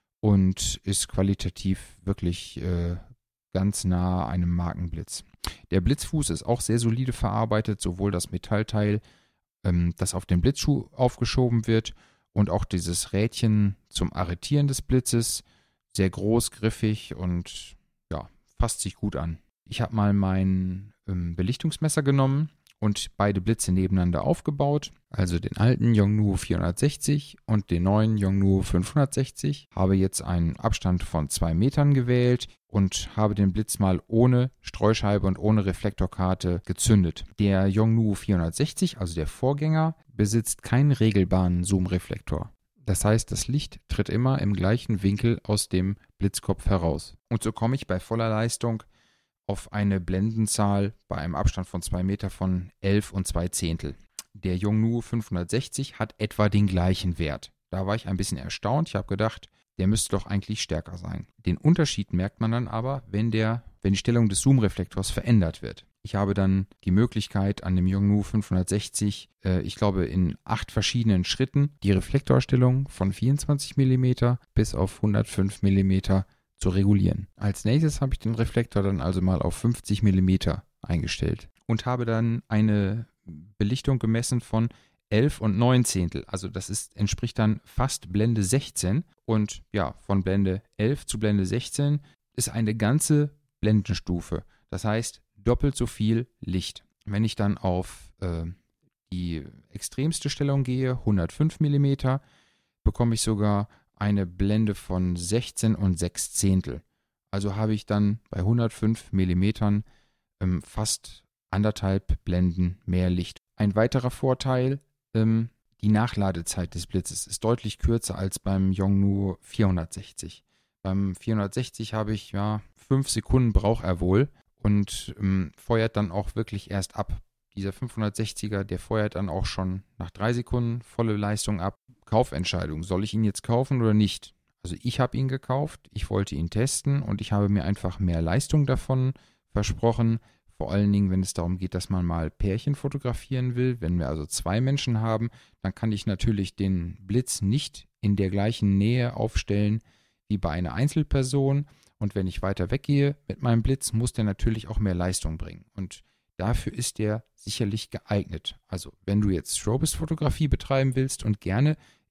und ist qualitativ wirklich äh, ganz nah einem Markenblitz. Der Blitzfuß ist auch sehr solide verarbeitet, sowohl das Metallteil, ähm, das auf den Blitzschuh aufgeschoben wird, und auch dieses Rädchen zum Arretieren des Blitzes, sehr groß, griffig und ja, passt sich gut an. Ich habe mal mein ähm, Belichtungsmesser genommen und beide Blitze nebeneinander aufgebaut, also den alten Yongnuo vierhundertsechzig und den neuen Yongnuo fünfhundertsechzig. Habe jetzt einen Abstand von zwei Metern gewählt und habe den Blitz mal ohne Streuscheibe und ohne Reflektorkarte gezündet. Der Yongnuo vierhundertsechzig, also der Vorgänger, besitzt keinen regelbaren Zoom-Reflektor. Das heißt, das Licht tritt immer im gleichen Winkel aus dem Blitzkopf heraus. Und so komme ich bei voller Leistung auf eine Blendenzahl bei einem Abstand von zwei Meter von elf und zwei Zehntel. Der Yongnuo fünfhundertsechzig hat etwa den gleichen Wert. Da war ich ein bisschen erstaunt. Ich habe gedacht, der müsste doch eigentlich stärker sein. Den Unterschied merkt man dann aber, wenn, der, wenn die Stellung des Zoom-Reflektors verändert wird. Ich habe dann die Möglichkeit, an dem Yongnuo fünfhundertsechzig, äh, ich glaube in acht verschiedenen Schritten, die Reflektorstellung von vierundzwanzig Millimeter bis auf hundertfünf Millimeter zu regulieren. Als nächstes habe ich den Reflektor dann also mal auf fünfzig Millimeter eingestellt und habe dann eine Belichtung gemessen von elf und neun Zehntel. Also das ist, entspricht dann fast Blende sechzehn. Und ja, von Blende elf zu Blende sechzehn ist eine ganze Blendenstufe. Das heißt, doppelt so viel Licht. Wenn ich dann auf äh, die extremste Stellung gehe, hundertfünf Millimeter, bekomme ich sogar eine Blende von sechzehn und sechs Zehntel. Also habe ich dann bei hundertfünf Millimetern ähm, fast anderthalb Blenden mehr Licht. Ein weiterer Vorteil, ähm, die Nachladezeit des Blitzes ist deutlich kürzer als beim Yongnuo vierhundertsechzig. Beim vierhundertsechzig habe ich, ja, fünf Sekunden braucht er wohl und ähm, feuert dann auch wirklich erst ab. Dieser fünfhundertsechziger, der feuert dann auch schon nach drei Sekunden volle Leistung ab. Kaufentscheidung, soll ich ihn jetzt kaufen oder nicht? Also ich habe ihn gekauft, ich wollte ihn testen und ich habe mir einfach mehr Leistung davon versprochen. Vor allen Dingen, wenn es darum geht, dass man mal Pärchen fotografieren will. Wenn wir also zwei Menschen haben, dann kann ich natürlich den Blitz nicht in der gleichen Nähe aufstellen wie bei einer Einzelperson. Und wenn ich weiter weggehe mit meinem Blitz, muss der natürlich auch mehr Leistung bringen. Und dafür ist der sicherlich geeignet. Also wenn du jetzt Strobist-Fotografie betreiben willst und gerne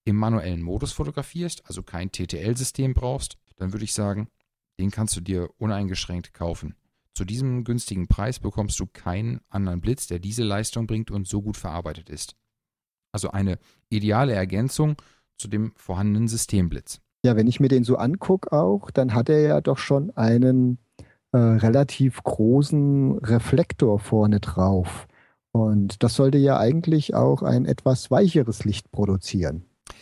im manuellen Modus fotografierst, also kein T T L-System brauchst, dann würde ich sagen, den kannst du dir uneingeschränkt kaufen. Zu diesem günstigen Preis bekommst du keinen anderen Blitz, der diese Leistung bringt und so gut verarbeitet ist. Also eine ideale Ergänzung zu dem vorhandenen Systemblitz. Ja, wenn ich mir den so angucke auch, dann hat er ja doch schon einen äh, relativ großen Reflektor vorne drauf. Und das sollte ja eigentlich auch ein etwas weicheres Licht produzieren.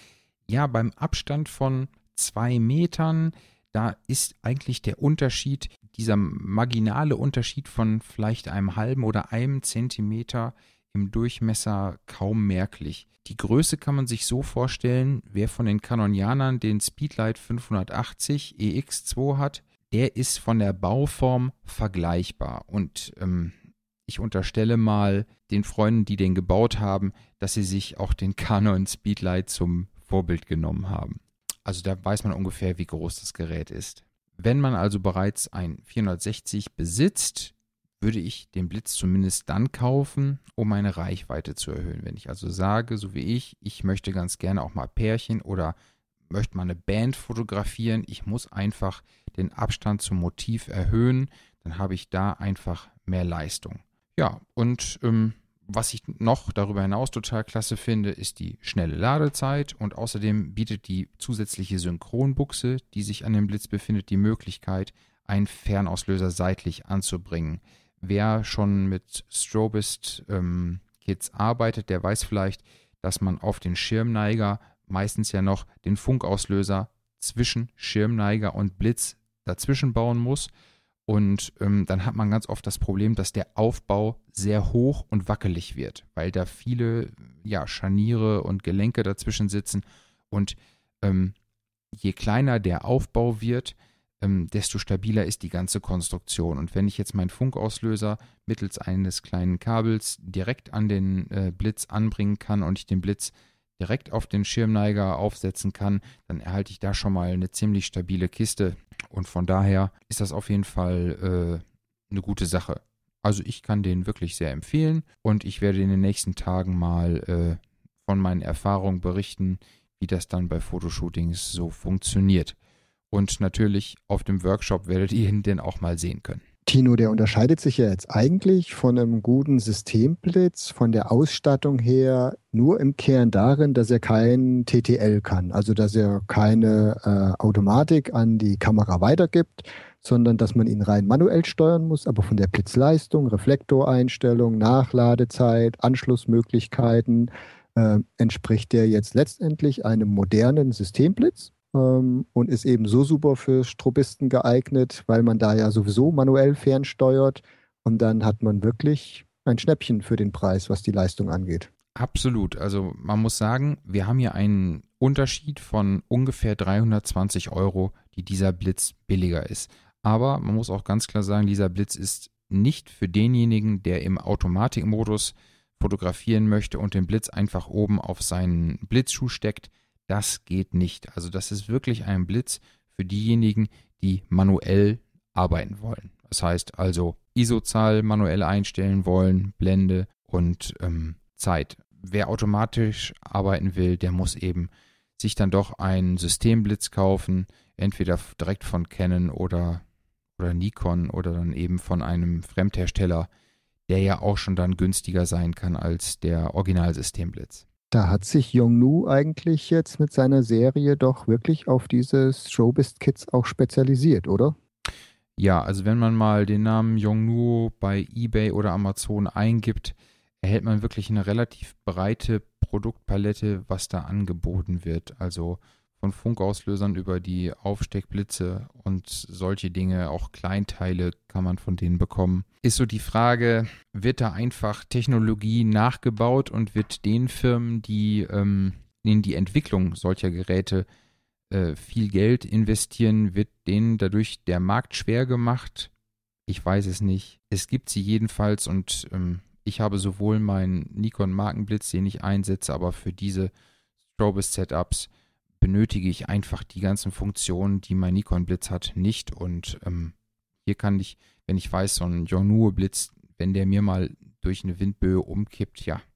Ja, beim Abstand von zwei Metern, da ist eigentlich der Unterschied, dieser marginale Unterschied von vielleicht einem halben oder einem Zentimeter im Durchmesser kaum merklich. Die Größe kann man sich so vorstellen, wer von den Canonianern den Speedlight fünfhundertachtzig E X zwei hat, der ist von der Bauform vergleichbar. Und ähm, ich unterstelle mal den Freunden, die den gebaut haben, dass sie sich auch den Canon Speedlight zum Vorbild genommen haben. Also da weiß man ungefähr, wie groß das Gerät ist. Wenn man also bereits ein vierhundertsechzig besitzt, würde ich den Blitz zumindest dann kaufen, um meine Reichweite zu erhöhen. Wenn ich also sage, so wie ich, ich möchte ganz gerne auch mal Pärchen oder möchte mal eine Band fotografieren, ich muss einfach den Abstand zum Motiv erhöhen, dann habe ich da einfach mehr Leistung. Ja, und ähm, was ich noch darüber hinaus total klasse finde, ist die schnelle Ladezeit und außerdem bietet die zusätzliche Synchronbuchse, die sich an dem Blitz befindet, die Möglichkeit, einen Fernauslöser seitlich anzubringen. Wer schon mit Strobist ähm, Kits arbeitet, der weiß vielleicht, dass man auf den Schirmneiger meistens ja noch den Funkauslöser zwischen Schirmneiger und Blitz dazwischen bauen muss. Und ähm, dann hat man ganz oft das Problem, dass der Aufbau sehr hoch und wackelig wird, weil da viele ja, Scharniere und Gelenke dazwischen sitzen. Und ähm, je kleiner der Aufbau wird, ähm, desto stabiler ist die ganze Konstruktion. Und wenn ich jetzt meinen Funkauslöser mittels eines kleinen Kabels direkt an den äh, Blitz anbringen kann und ich den Blitz direkt auf den Schirmneiger aufsetzen kann, dann erhalte ich da schon mal eine ziemlich stabile Kiste. Und von daher ist das auf jeden Fall äh, eine gute Sache. Also ich kann den wirklich sehr empfehlen und ich werde in den nächsten Tagen mal äh, von meinen Erfahrungen berichten, wie das dann bei Fotoshootings so funktioniert. Und natürlich auf dem Workshop werdet ihr ihn denn auch mal sehen können. Tino, der unterscheidet sich ja jetzt eigentlich von einem guten Systemblitz, von der Ausstattung her, nur im Kern darin, dass er kein T T L kann. Also dass er keine äh, Automatik an die Kamera weitergibt, sondern dass man ihn rein manuell steuern muss. Aber von der Blitzleistung, Reflektoreinstellung, Nachladezeit, Anschlussmöglichkeiten äh, entspricht der jetzt letztendlich einem modernen Systemblitz. Und ist eben so super für Strobisten geeignet, weil man da ja sowieso manuell fernsteuert und dann hat man wirklich ein Schnäppchen für den Preis, was die Leistung angeht. Absolut. Also man muss sagen, wir haben hier einen Unterschied von ungefähr dreihundertzwanzig Euro, die dieser Blitz billiger ist. Aber man muss auch ganz klar sagen, dieser Blitz ist nicht für denjenigen, der im Automatikmodus fotografieren möchte und den Blitz einfach oben auf seinen Blitzschuh steckt. Das geht nicht. Also das ist wirklich ein Blitz für diejenigen, die manuell arbeiten wollen. Das heißt also I S O-Zahl manuell einstellen wollen, Blende und ähm, Zeit. Wer automatisch arbeiten will, der muss eben sich dann doch einen Systemblitz kaufen, entweder direkt von Canon oder, oder Nikon oder dann eben von einem Fremdhersteller, der ja auch schon dann günstiger sein kann als der Originalsystemblitz. Da hat sich Yongnuo eigentlich jetzt mit seiner Serie doch wirklich auf diese Strobist-Kits auch spezialisiert, oder? Ja, also wenn man mal den Namen Yongnuo bei eBay oder Amazon eingibt, erhält man wirklich eine relativ breite Produktpalette, was da angeboten wird. Also von Funkauslösern über die Aufsteckblitze und solche Dinge, auch Kleinteile kann man von denen bekommen. Ist so die Frage, wird da einfach Technologie nachgebaut und wird den Firmen, die ähm, in die Entwicklung solcher Geräte äh, viel Geld investieren, wird denen dadurch der Markt schwer gemacht? Ich weiß es nicht. Es gibt sie jedenfalls und ähm, ich habe sowohl meinen Nikon Markenblitz, den ich einsetze, aber für diese Strobist-Setups benötige ich einfach die ganzen Funktionen, die mein Nikon-Blitz hat, nicht. Und ähm, hier kann ich, wenn ich weiß, so ein Yongnuo-Blitz, wenn der mir mal durch eine Windböe umkippt, ja,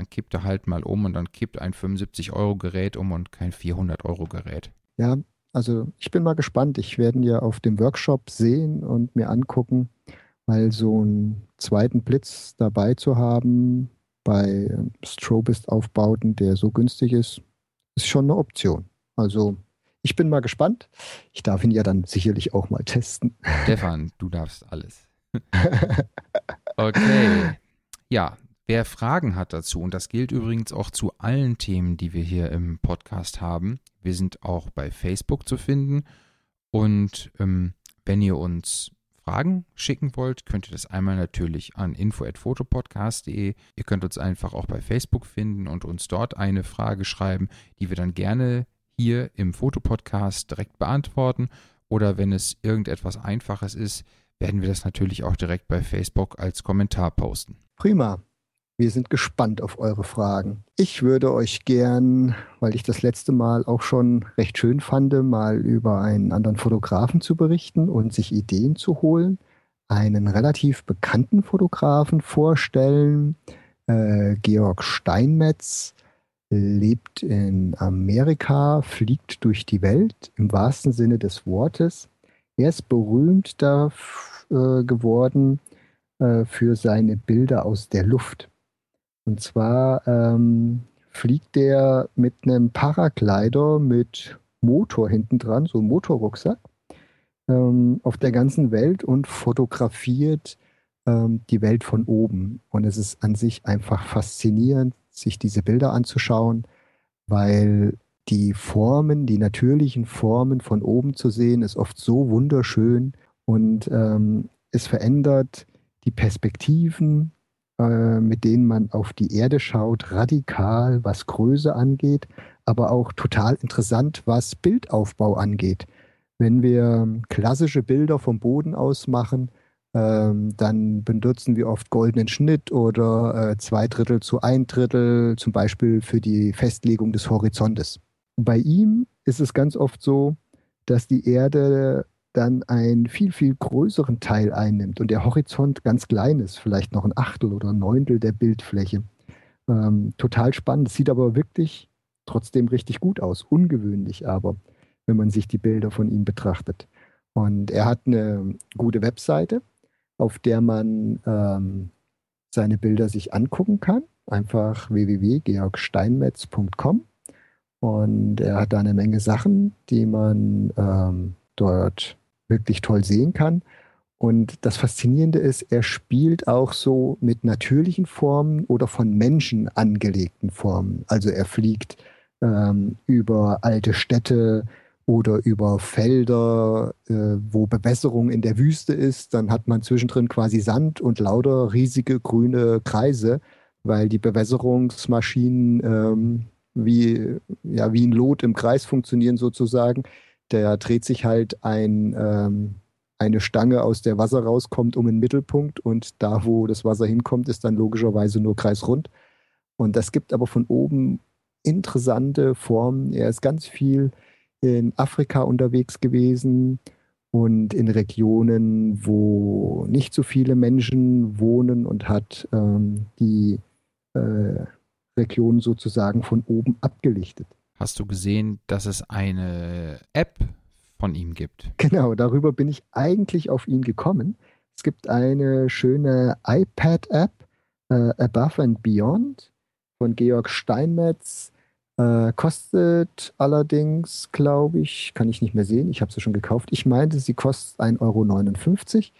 dann kippt er halt mal um und dann kippt ein fünfundsiebzig-Euro-Gerät um und kein vierhundert-Euro-Gerät. Ja, also ich bin mal gespannt. Ich werde ihn ja auf dem Workshop sehen und mir angucken, weil so einen zweiten Blitz dabei zu haben bei Strobist-Aufbauten, der so günstig ist, ist schon eine Option. Also ich bin mal gespannt. Ich darf ihn ja dann sicherlich auch mal testen. Stefan, du darfst alles. Okay. Ja, wer Fragen hat dazu, und das gilt übrigens auch zu allen Themen, die wir hier im Podcast haben, wir sind auch bei Facebook zu finden. Und ähm, wenn ihr uns Fragen schicken wollt, könnt ihr das einmal natürlich an info at photopodcast punkt de. Ihr könnt uns einfach auch bei Facebook finden und uns dort eine Frage schreiben, die wir dann gerne hier im Fotopodcast direkt beantworten. Oder wenn es irgendetwas Einfaches ist, werden wir das natürlich auch direkt bei Facebook als Kommentar posten. Prima. Wir sind gespannt auf eure Fragen. Ich würde euch gern, weil ich das letzte Mal auch schon recht schön fand, mal über einen anderen Fotografen zu berichten und sich Ideen zu holen, einen relativ bekannten Fotografen vorstellen. Äh, Georg Steinmetz lebt in Amerika, fliegt durch die Welt im wahrsten Sinne des Wortes. Er ist berühmt da äh, geworden äh, für seine Bilder aus der Luft. Und zwar ähm, fliegt der mit einem Paraglider mit Motor hinten dran, so ein Motorrucksack, ähm, auf der ganzen Welt und fotografiert ähm, die Welt von oben. Und es ist an sich einfach faszinierend, sich diese Bilder anzuschauen, weil die Formen, die natürlichen Formen von oben zu sehen, ist oft so wunderschön und ähm, es verändert die Perspektiven, mit denen man auf die Erde schaut, radikal, was Größe angeht, aber auch total interessant, was Bildaufbau angeht. Wenn wir klassische Bilder vom Boden aus machen, ähm, dann benutzen wir oft goldenen Schnitt oder äh, zwei Drittel zu ein Drittel, zum Beispiel für die Festlegung des Horizontes. Bei ihm ist es ganz oft so, dass die Erde dann einen viel, viel größeren Teil einnimmt und der Horizont ganz klein ist, vielleicht noch ein Achtel oder ein Neuntel der Bildfläche. Ähm, total spannend. Es sieht aber wirklich trotzdem richtig gut aus. Ungewöhnlich aber, wenn man sich die Bilder von ihm betrachtet. Und er hat eine gute Webseite, auf der man ähm, seine Bilder sich angucken kann. Einfach w w w punkt georg steinmetz punkt com. Und er hat da eine Menge Sachen, die man ähm, dort wirklich toll sehen kann. Und das Faszinierende ist, er spielt auch so mit natürlichen Formen oder von Menschen angelegten Formen. Also er fliegt ähm, über alte Städte oder über Felder, äh, wo Bewässerung in der Wüste ist. Dann hat man zwischendrin quasi Sand und lauter riesige grüne Kreise, weil die Bewässerungsmaschinen ähm, wie, ja, wie ein Lot im Kreis funktionieren sozusagen. Da dreht sich halt ein, ähm, eine Stange, aus der Wasser rauskommt, um einen Mittelpunkt. Und da, wo das Wasser hinkommt, ist dann logischerweise nur kreisrund. Und das gibt aber von oben interessante Formen. Er ist ganz viel in Afrika unterwegs gewesen und in Regionen, wo nicht so viele Menschen wohnen und hat ähm, die äh, Region sozusagen von oben abgelichtet. Hast du gesehen, dass es eine App von ihm gibt? Genau, darüber bin ich eigentlich auf ihn gekommen. Es gibt eine schöne iPad-App, äh, Above and Beyond, von Georg Steinmetz. Äh, kostet allerdings, glaube ich, kann ich nicht mehr sehen, ich habe sie schon gekauft. Ich meinte, sie kostet ein Euro neunundfünfzig.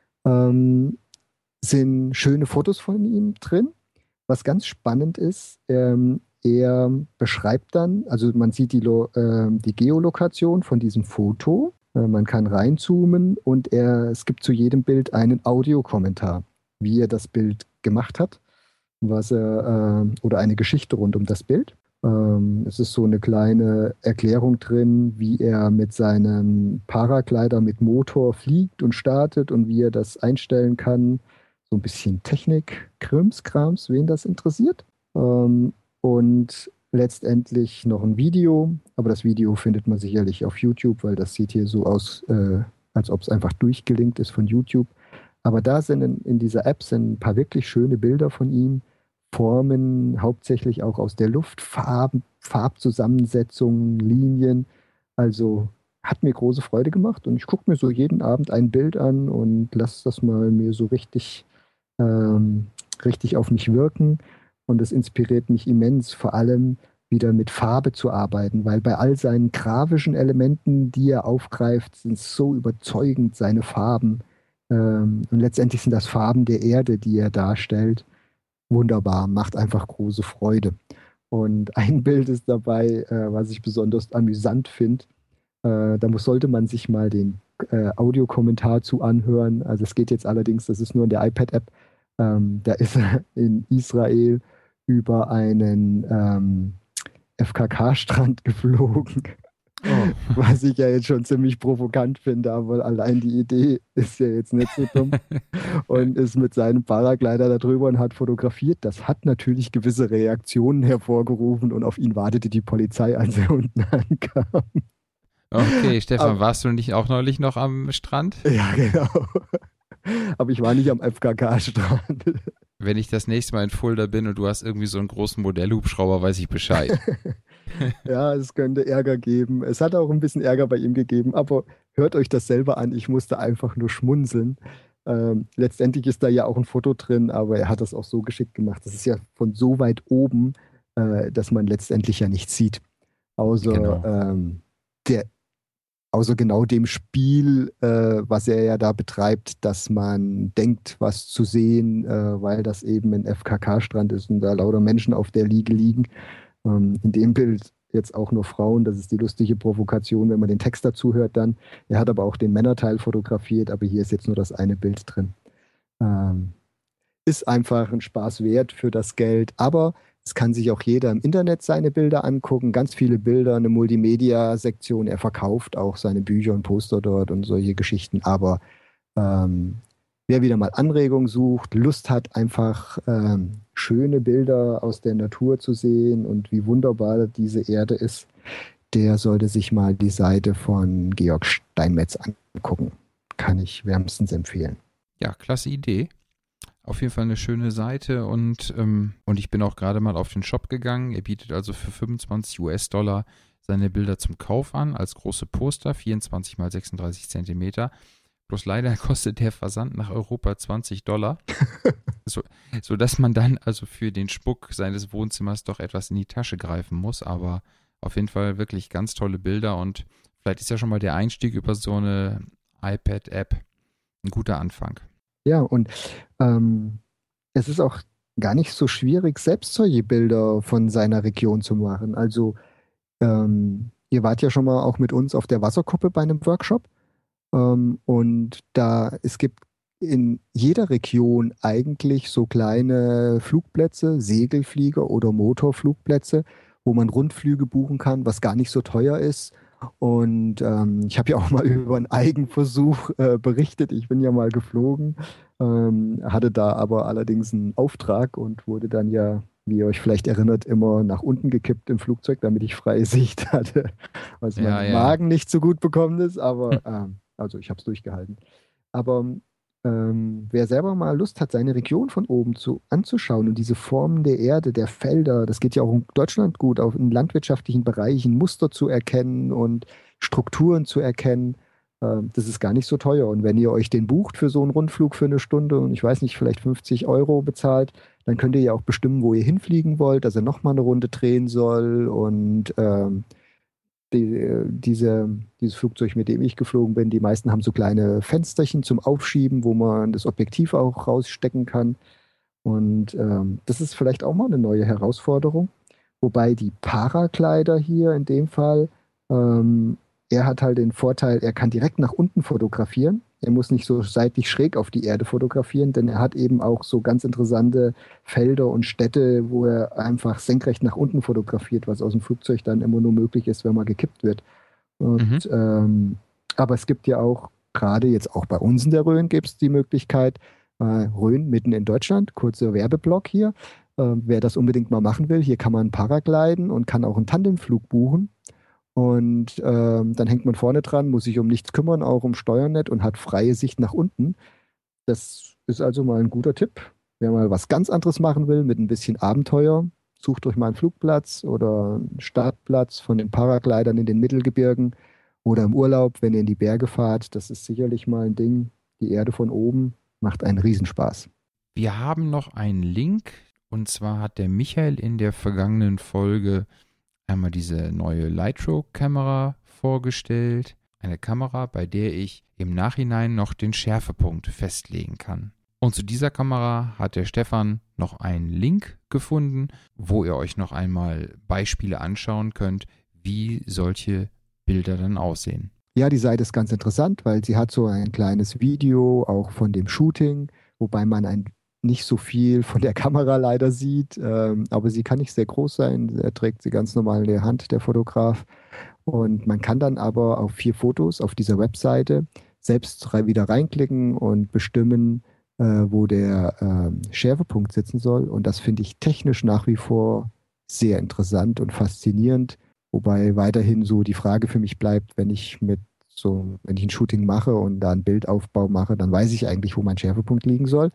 Ähm, sind schöne Fotos von ihm drin. Was ganz spannend ist, ähm, er beschreibt dann, also man sieht die, Lo, äh, die Geolokation von diesem Foto, äh, man kann reinzoomen und er, es gibt zu jedem Bild einen Audiokommentar, wie er das Bild gemacht hat, was er, äh, oder eine Geschichte rund um das Bild. Ähm, es ist so eine kleine Erklärung drin, wie er mit seinem Paraglider mit Motor fliegt und startet und wie er das einstellen kann. So ein bisschen Technik, Krimskrams, wen das interessiert. Ähm, und letztendlich noch ein Video, aber das Video findet man sicherlich auf YouTube, weil das sieht hier so aus, äh, als ob es einfach durchgelinkt ist von YouTube. Aber da sind in, in dieser App sind ein paar wirklich schöne Bilder von ihm, Formen, hauptsächlich auch aus der Luft, Farben, Farbzusammensetzungen, Linien. Also hat mir große Freude gemacht und ich gucke mir so jeden Abend ein Bild an und lasse das mal mir so richtig, ähm, richtig auf mich wirken. Und es inspiriert mich immens, vor allem wieder mit Farbe zu arbeiten, weil bei all seinen grafischen Elementen, die er aufgreift, sind so überzeugend seine Farben. Ähm, und letztendlich sind das Farben der Erde, die er darstellt. Wunderbar, macht einfach große Freude. Und ein Bild ist dabei, äh, was ich besonders amüsant finde. Äh, da muss, sollte man sich mal den äh, Audiokommentar zu anhören. Also es geht jetzt allerdings, das ist nur in der iPad-App. Ähm, da ist er in Israel über einen ähm, F K K-Strand geflogen. Oh. Was ich ja jetzt schon ziemlich provokant finde, aber allein die Idee ist ja jetzt nicht so dumm. Und ist mit seinem Paraglider da drüber und hat fotografiert. Das hat natürlich gewisse Reaktionen hervorgerufen und auf ihn wartete die Polizei, als er unten ankam. Okay, Stefan, Aber, warst du nicht auch neulich noch am Strand? ja, genau. Aber ich war nicht am F K K-Strand. Wenn ich das nächste Mal in Fulda bin und du hast irgendwie so einen großen Modellhubschrauber, weiß ich Bescheid. Ja, es könnte Ärger geben. Es hat auch ein bisschen Ärger bei ihm gegeben, aber hört euch das selber an. Ich musste einfach nur schmunzeln. Ähm, letztendlich ist da ja auch ein Foto drin, aber er hat das auch so geschickt gemacht. Das ist ja von so weit oben, äh, dass man letztendlich ja nichts sieht. Außer, Genau. ähm, der, außer genau dem Spiel, äh, was er ja da betreibt, dass man denkt, was zu sehen, äh, weil das eben ein F K K-Strand ist und da lauter Menschen auf der Liege liegen. Ähm, in dem Bild jetzt auch nur Frauen, das ist die lustige Provokation, wenn man den Text dazu hört dann. Er hat aber auch den Männerteil fotografiert, aber hier ist jetzt nur das eine Bild drin. Ähm, ist einfach ein Spaß wert für das Geld, aber es kann sich auch jeder im Internet seine Bilder angucken, ganz viele Bilder, eine Multimedia-Sektion, er verkauft auch seine Bücher und Poster dort und solche Geschichten, aber ähm, wer wieder mal Anregung sucht, Lust hat, einfach ähm, schöne Bilder aus der Natur zu sehen und wie wunderbar diese Erde ist, der sollte sich mal die Seite von Georg Steinmetz angucken. Kann ich wärmstens empfehlen. Ja, klasse Idee. Auf jeden Fall eine schöne Seite und, ähm, und ich bin auch gerade mal auf den Shop gegangen. Er bietet also für fünfundzwanzig US-Dollar seine Bilder zum Kauf an, als große Poster, vierundzwanzig mal sechsunddreißig Zentimeter. Bloß leider kostet der Versand nach Europa zwanzig Dollar, so, sodass man dann also für den Schmuck seines Wohnzimmers doch etwas in die Tasche greifen muss. Aber auf jeden Fall wirklich ganz tolle Bilder und vielleicht ist ja schon mal der Einstieg über so eine iPad-App ein guter Anfang. Ja, und ähm, es ist auch gar nicht so schwierig, selbst solche Bilder von seiner Region zu machen. Also, ähm, ihr wart ja schon mal auch mit uns auf der Wasserkuppe bei einem Workshop. Ähm, und da, es gibt in jeder Region eigentlich so kleine Flugplätze, Segelflieger oder Motorflugplätze, wo man Rundflüge buchen kann, was gar nicht so teuer ist. Und ähm, ich habe ja auch mal über einen Eigenversuch äh, berichtet. Ich bin ja mal geflogen, ähm, hatte da aber allerdings einen Auftrag und wurde dann ja, wie ihr euch vielleicht erinnert, immer nach unten gekippt im Flugzeug, damit ich freie Sicht hatte, was Ja, meinem ja, ja. Magen nicht so gut bekommen ist. Aber ähm, also ich habe es durchgehalten. Aber ähm, wer selber mal Lust hat, seine Region von oben zu, anzuschauen und diese Formen der Erde, der Felder, das geht ja auch in Deutschland gut, auch in landwirtschaftlichen Bereichen Muster zu erkennen und Strukturen zu erkennen, ähm, das ist gar nicht so teuer. Und wenn ihr euch den bucht für so einen Rundflug für eine Stunde und ich weiß nicht, vielleicht fünfzig Euro bezahlt, dann könnt ihr ja auch bestimmen, wo ihr hinfliegen wollt, dass er nochmal eine Runde drehen soll und ähm, die, diese, dieses Flugzeug, mit dem ich geflogen bin, die meisten haben so kleine Fensterchen zum Aufschieben, wo man das Objektiv auch rausstecken kann. Und ähm, das ist vielleicht auch mal eine neue Herausforderung. Wobei die Paraglider hier in dem Fall, ähm, er hat halt den Vorteil, er kann direkt nach unten fotografieren. Er muss nicht so seitlich schräg auf die Erde fotografieren, denn er hat eben auch so ganz interessante Felder und Städte, wo er einfach senkrecht nach unten fotografiert, was aus dem Flugzeug dann immer nur möglich ist, wenn man gekippt wird. Mhm. Und, ähm, aber es gibt ja auch, gerade jetzt auch bei uns in der Rhön, gibt es die Möglichkeit, äh, Rhön mitten in Deutschland, kurzer Werbeblock hier. Äh, wer das unbedingt mal machen will, hier kann man Paragliden und kann auch einen Tandemflug buchen. Und ähm, dann hängt man vorne dran, muss sich um nichts kümmern, auch um Steuern nicht und hat freie Sicht nach unten. Das ist also mal ein guter Tipp. Wer mal was ganz anderes machen will, mit ein bisschen Abenteuer, sucht euch mal einen Flugplatz oder einen Startplatz von den Paraglidern in den Mittelgebirgen oder im Urlaub, wenn ihr in die Berge fahrt. Das ist sicherlich mal ein Ding. Die Erde von oben macht einen Riesenspaß. Wir haben noch einen Link, und zwar hat der Michael in der vergangenen Folge einmal diese neue Lytro-Kamera vorgestellt. Eine Kamera, bei der ich im Nachhinein noch den Schärfepunkt festlegen kann. Und zu dieser Kamera hat der Stefan noch einen Link gefunden, wo ihr euch noch einmal Beispiele anschauen könnt, wie solche Bilder dann aussehen. Ja, die Seite ist ganz interessant, weil sie hat so ein kleines Video auch von dem Shooting, wobei man ein, nicht so viel von der Kamera leider sieht, ähm, aber sie kann nicht sehr groß sein. Er trägt sie ganz normal in der Hand, der Fotograf. Und man kann dann aber auf vier Fotos auf dieser Webseite selbst re- wieder reinklicken und bestimmen, äh, wo der ähm, Schärfepunkt sitzen soll. Und das finde ich technisch nach wie vor sehr interessant und faszinierend. Wobei weiterhin so die Frage für mich bleibt, wenn ich mit so, wenn ich ein Shooting mache und da einen Bildaufbau mache, dann weiß ich eigentlich, wo mein Schärfepunkt liegen soll.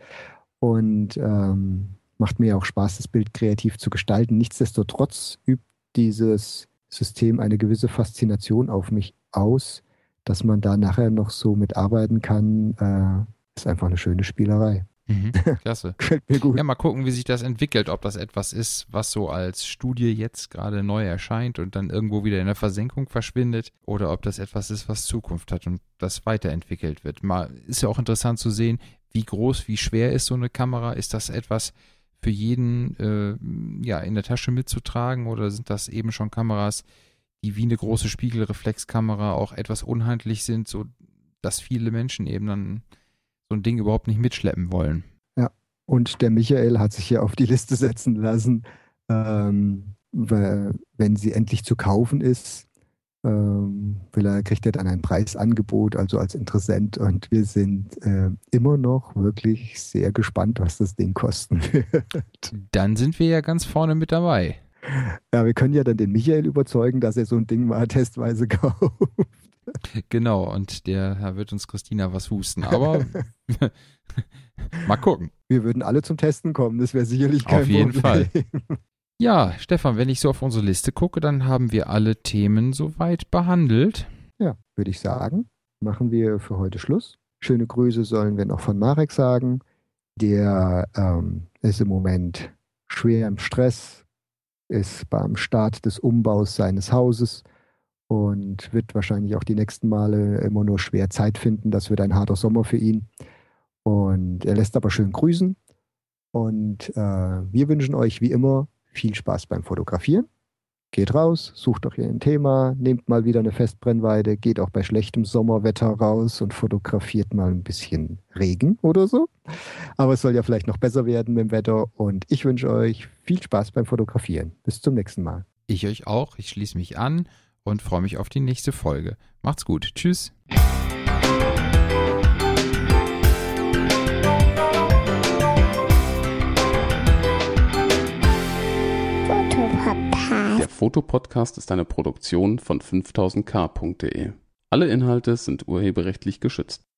Und ähm, macht mir auch Spaß, das Bild kreativ zu gestalten. Nichtsdestotrotz übt dieses System eine gewisse Faszination auf mich aus, dass man da nachher noch so mitarbeiten kann. Äh, ist einfach eine schöne Spielerei. Mhm, klasse. Gefällt mir gut. Ja, mal gucken, wie sich das entwickelt, ob das etwas ist, was so als Studie jetzt gerade neu erscheint und dann irgendwo wieder in der Versenkung verschwindet, oder ob das etwas ist, was Zukunft hat und das weiterentwickelt wird. Mal ist ja auch interessant zu sehen, wie groß, wie schwer ist so eine Kamera. Ist das etwas für jeden äh, ja, in der Tasche mitzutragen, oder sind das eben schon Kameras, die wie eine große Spiegelreflexkamera auch etwas unhandlich sind, so dass viele Menschen eben dann so ein Ding überhaupt nicht mitschleppen wollen. Ja, und der Michael hat sich hier auf die Liste setzen lassen, ähm, weil, wenn sie endlich zu kaufen ist, ähm, will er, kriegt er dann ein Preisangebot, also als Interessent. Und wir sind äh, immer noch wirklich sehr gespannt, was das Ding kosten wird. Dann sind wir ja ganz vorne mit dabei. Ja, wir können ja dann den Michael überzeugen, dass er so ein Ding mal testweise kauft. Genau, und der da wird uns Christina was husten. Aber mal gucken. Wir würden alle zum Testen kommen, das wäre sicherlich kein Auf jeden Problem. Fall. Ja, Stefan, wenn ich so auf unsere Liste gucke, dann haben wir alle Themen soweit behandelt. Ja, würde ich sagen, machen wir für heute Schluss. Schöne Grüße sollen wir noch von Marek sagen. Der ähm, ist im Moment schwer im Stress, ist beim Start des Umbaus seines Hauses und wird wahrscheinlich auch die nächsten Male immer nur schwer Zeit finden. Das wird ein harter Sommer für ihn. Und er lässt aber schön grüßen. Und äh, wir wünschen euch wie immer viel Spaß beim Fotografieren. Geht raus, sucht euch ein Thema, nehmt mal wieder eine Festbrennweite, geht auch bei schlechtem Sommerwetter raus und fotografiert mal ein bisschen Regen oder so. Aber es soll ja vielleicht noch besser werden mit dem Wetter. Und ich wünsche euch viel Spaß beim Fotografieren. Bis zum nächsten Mal. Ich euch auch. Ich schließe mich an und freue mich auf die nächste Folge. Macht's gut. Tschüss. Der Fotopodcast ist eine Produktion von fünftausend k punkt de. Alle Inhalte sind urheberrechtlich geschützt.